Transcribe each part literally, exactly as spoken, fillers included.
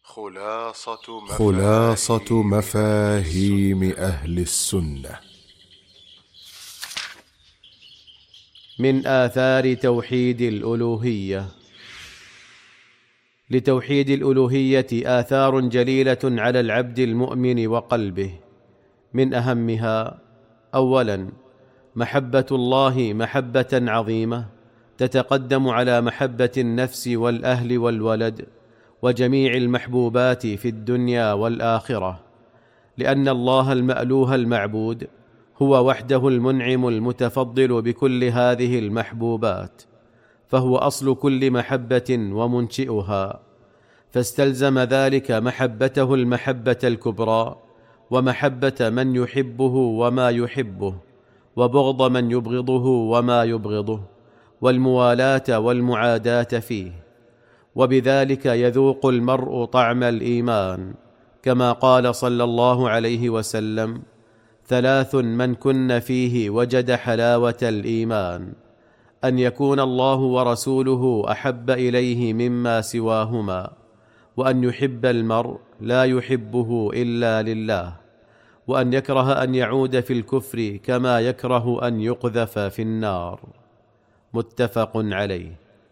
خلاصة مفاهيم, خلاصة مفاهيم أهل السنة. من آثار توحيد الألوهية. لتوحيد الألوهية آثار جليلة على العبد المؤمن وقلبه، من أهمها: أولاً، محبة الله محبة عظيمة تتقدم على محبة النفس والأهل والولد وجميع المحبوبات في الدنيا والآخرة، لأن الله المألوه المعبود هو وحده المنعم المتفضل بكل هذه المحبوبات، فهو أصل كل محبة ومنشئها، فاستلزم ذلك محبته المحبة الكبرى، ومحبة من يحبه وما يحبه، وبغض من يبغضه وما يبغضه، والموالاة والمعاداة فيه. وبذلك يذوق المرء طعم الإيمان، كما قال صلى الله عليه وسلم: ثلاث من كن فيه وجد حلاوة الإيمان: أن يكون الله ورسوله أحب إليه مما سواهما، وأن يحب المرء لا يحبه إلا لله، وأن يكره أن يعود في الكفر كما يكره أن يقذف في النار. متفق عليه.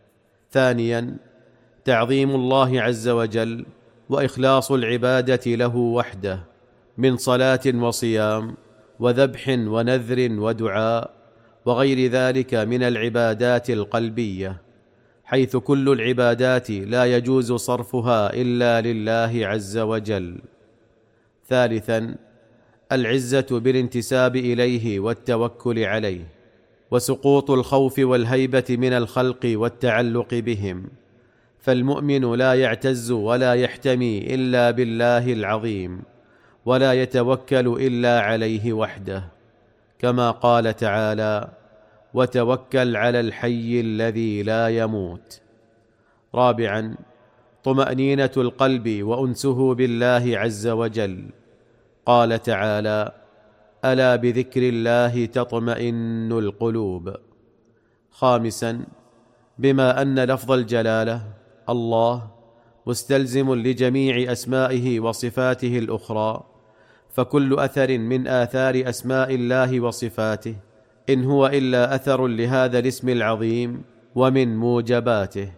ثانياً، تعظيم الله عز وجل وإخلاص العبادة له وحده، من صلاة وصيام وذبح ونذر ودعاء وغير ذلك من العبادات القلبية، حيث كل العبادات لا يجوز صرفها إلا لله عز وجل. ثالثاً، العزة بالانتساب إليه والتوكل عليه، وسقوط الخوف والهيبة من الخلق والتعلق بهم، فالمؤمن لا يعتز ولا يحتمي إلا بالله العظيم، ولا يتوكل إلا عليه وحده، كما قال تعالى: وتوكل على الحي الذي لا يموت. رابعاً، طمأنينة القلب وأنسه بالله عز وجل، قال تعالى: ألا بذكر الله تطمئن القلوب. خامساً، بما أن لفظ الجلالة الله مستلزم لجميع أسمائه وصفاته الأخرى، فكل أثر من آثار أسماء الله وصفاته إن هو إلا أثر لهذا الاسم العظيم ومن موجباته.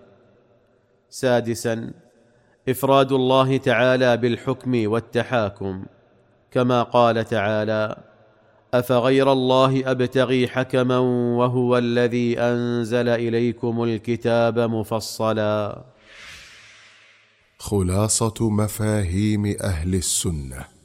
سادساً، إفراد الله تعالى بالحكم والتحاكم، كما قال تعالى: أفغير الله أبتغي حكما وهو الذي أنزل إليكم الكتاب مفصلا. خلاصة مفاهيم أهل السنة.